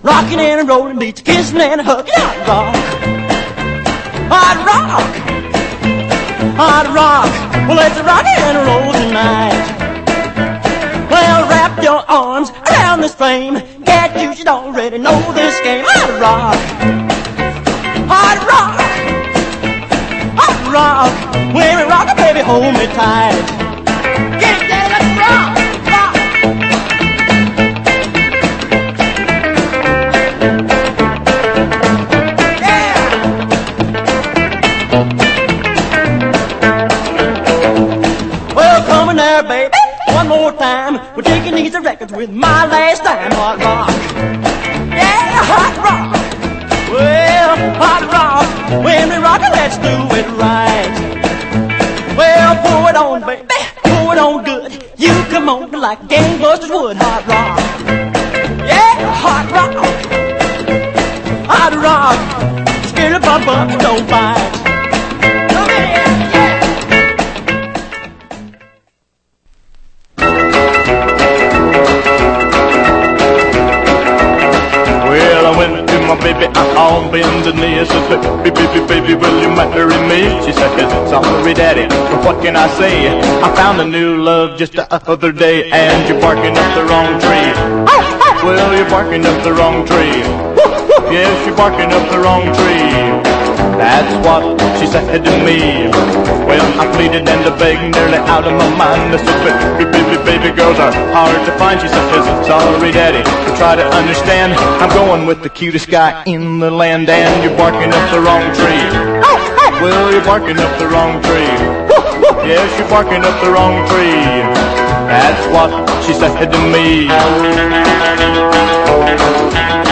rocking and rolling beats, kissing and hugging. Hot rock, hot rock, hot rock. Well, let's rock and roll tonight. Well, wrap your arms around this flame. Cat, you should already know this game. Hot rock, hot rock, hot rock. When we rock, baby, hold me tight. Get down, let's rock, rock. Yeah. Well, come on there, baby, one more time. We're taking these records with my last time. Hot rock, yeah, hot rock. Well, hot rock. When we rock it, let's do it right. Well, pour it on, baby, pour it on good. You come on like gangbusters would. Hot rock, yeah, hot rock, hot rock. Scared of bump up, don't bite. Come in, yeah. Well, I went to my baby on bended knee. I said, baby, will you marry me? She said, sorry, daddy, but what can I say? I found a new love just the other day, and you're barking up the wrong tree. Well, you're barking up the wrong tree. Yes, you're barking up the wrong tree. That's what she said to me. Well, I pleaded and I begged, nearly out of my mind. I said, baby, girls are hard to find. She said, sorry, daddy, but try to understand. I'm going with the cutest guy in the land, and you're barking up the wrong tree. Well, you're barking up the wrong tree. Yes, you're barking up the wrong tree. That's what she said to me.